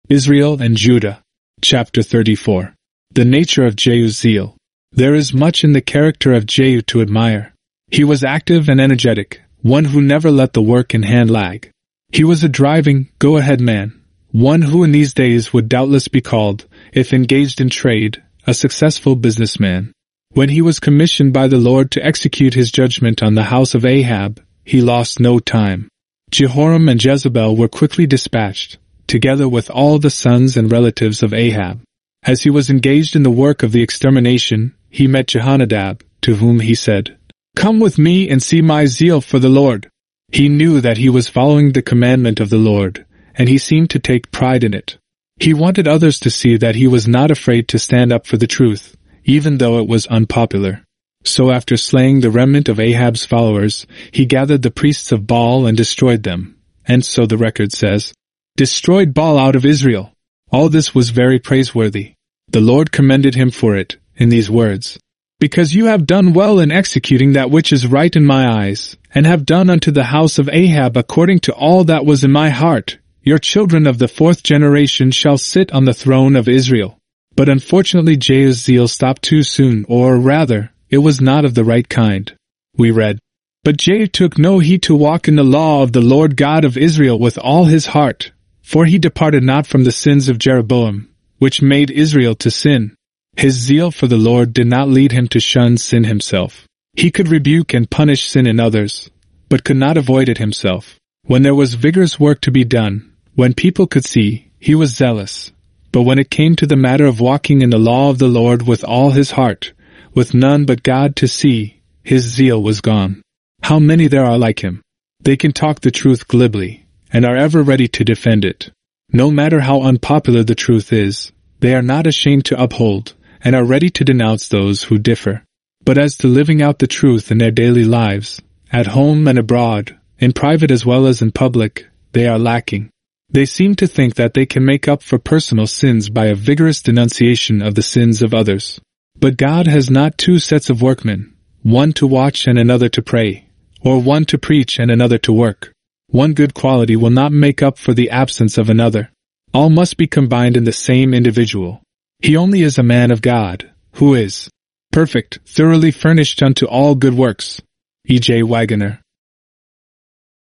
Israel and Judah. Chapter 34. The nature of Jehu's zeal. There is much in the character of Jehu to admire. He was active and energetic, one who never let the work in hand lag. He was a driving, go-ahead man, one who in these days would doubtless be called, if engaged in trade, a successful businessman. When he was commissioned by the Lord to execute his judgment on the house of Ahab, he lost no time. Jehoram and Jezebel were quickly dispatched, together with all the sons and relatives of Ahab. As he was engaged in the work of the extermination, he met Jehonadab, to whom he said, "Come with me and see my zeal for the Lord." He knew that he was following the commandment of the Lord, and he seemed to take pride in it. He wanted others to see that he was not afraid to stand up for the truth, even though it was unpopular. So after slaying the remnant of Ahab's followers, he gathered the priests of Baal and destroyed them. And so the record says, destroyed Baal out of Israel. All this was very praiseworthy. The Lord commended him for it, in these words, "Because you have done well in executing that which is right in my eyes, and have done unto the house of Ahab according to all that was in my heart, your children of the fourth generation shall sit on the throne of Israel." But unfortunately Jehu's zeal stopped too soon, or rather, it was not of the right kind. We read, "But Jehu took no heed to walk in the law of the Lord God of Israel with all his heart, for he departed not from the sins of Jeroboam, which made Israel to sin." His zeal for the Lord did not lead him to shun sin himself. He could rebuke and punish sin in others, but could not avoid it himself. When there was vigorous work to be done, when people could see, he was zealous. But when it came to the matter of walking in the law of the Lord with all his heart, with none but God to see, his zeal was gone. How many there are like him! They can talk the truth glibly, and are ever ready to defend it. No matter how unpopular the truth is, they are not ashamed to uphold, and are ready to denounce those who differ. But as to living out the truth in their daily lives, at home and abroad, in private as well as in public, they are lacking. They seem to think that they can make up for personal sins by a vigorous denunciation of the sins of others. But God has not two sets of workmen, one to watch and another to pray, or one to preach and another to work. One good quality will not make up for the absence of another. All must be combined in the same individual. He only is a man of God, who is perfect, thoroughly furnished unto all good works. E. J. Waggoner.